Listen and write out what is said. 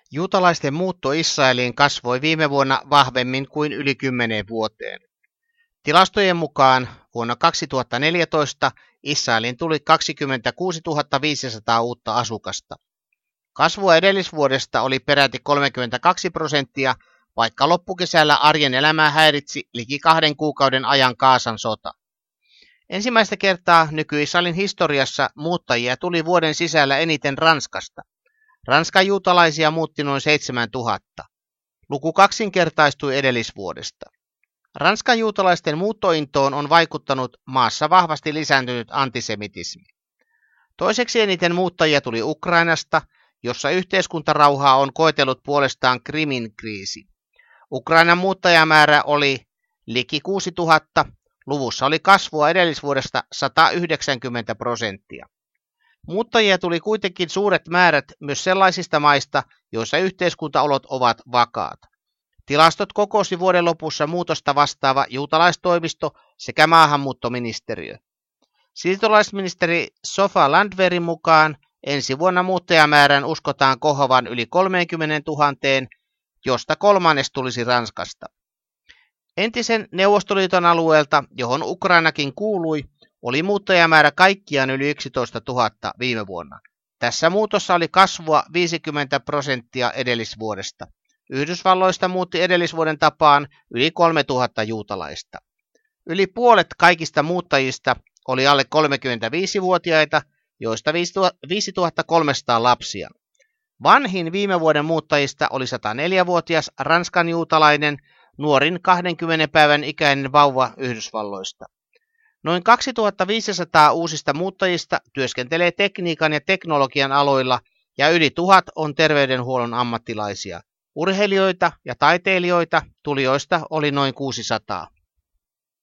Juutalaisten muutto Israeliin kasvoi viime vuonna vahvemmin kuin yli 10 vuoteen. Tilastojen mukaan vuonna 2014 Israeliin tuli 26 500 uutta asukasta. Kasvua edellisvuodesta oli peräti 32%, vaikka loppukesällä arjen elämää häiritsi liki 2 kuukauden ajan Gazan sota. Ensimmäistä kertaa nyky-Israelin historiassa muuttajia tuli vuoden sisällä eniten Ranskasta. Ranskan juutalaisia muutti noin 7 000. Luku kaksinkertaistui edellisvuodesta. Ranskan juutalaisten muuttointoon on vaikuttanut maassa vahvasti lisääntynyt antisemitismi. Toiseksi eniten muuttajia tuli Ukrainasta, jossa yhteiskuntarauhaa on koetellut puolestaan Krimin kriisi. Ukrainan muuttajamäärä oli liki 6 000, luvussa oli kasvua edellisvuodesta 190%. Muuttajia tuli kuitenkin suuret määrät myös sellaisista maista, joissa yhteiskuntaolot ovat vakaat. Tilastot kokosi vuoden lopussa muutosta vastaava juutalaistoimisto sekä maahanmuuttoministeriö. Siirtolaisministeri Sofa Landwerin mukaan ensi vuonna muuttajamäärän uskotaan kohoavan yli 30 000, josta kolmannes tulisi Ranskasta. Entisen Neuvostoliiton alueelta, johon Ukrainakin kuului, oli muuttajamäärä kaikkiaan yli 11 000 viime vuonna. Tässä muutossa oli kasvua 50% edellisvuodesta. Yhdysvalloista muutti edellisvuoden tapaan yli 3 000 juutalaista. Yli puolet kaikista muuttajista oli alle 35-vuotiaita, joista 5300 lapsia. Vanhin viime vuoden muuttajista oli 104-vuotias Ranskan juutalainen, nuorin 20 päivän ikäinen vauva Yhdysvalloista. Noin 2500 uusista muuttajista työskentelee tekniikan ja teknologian aloilla ja yli 1000 on terveydenhuollon ammattilaisia. Urheilijoita ja taiteilijoita tulijoista oli noin 600.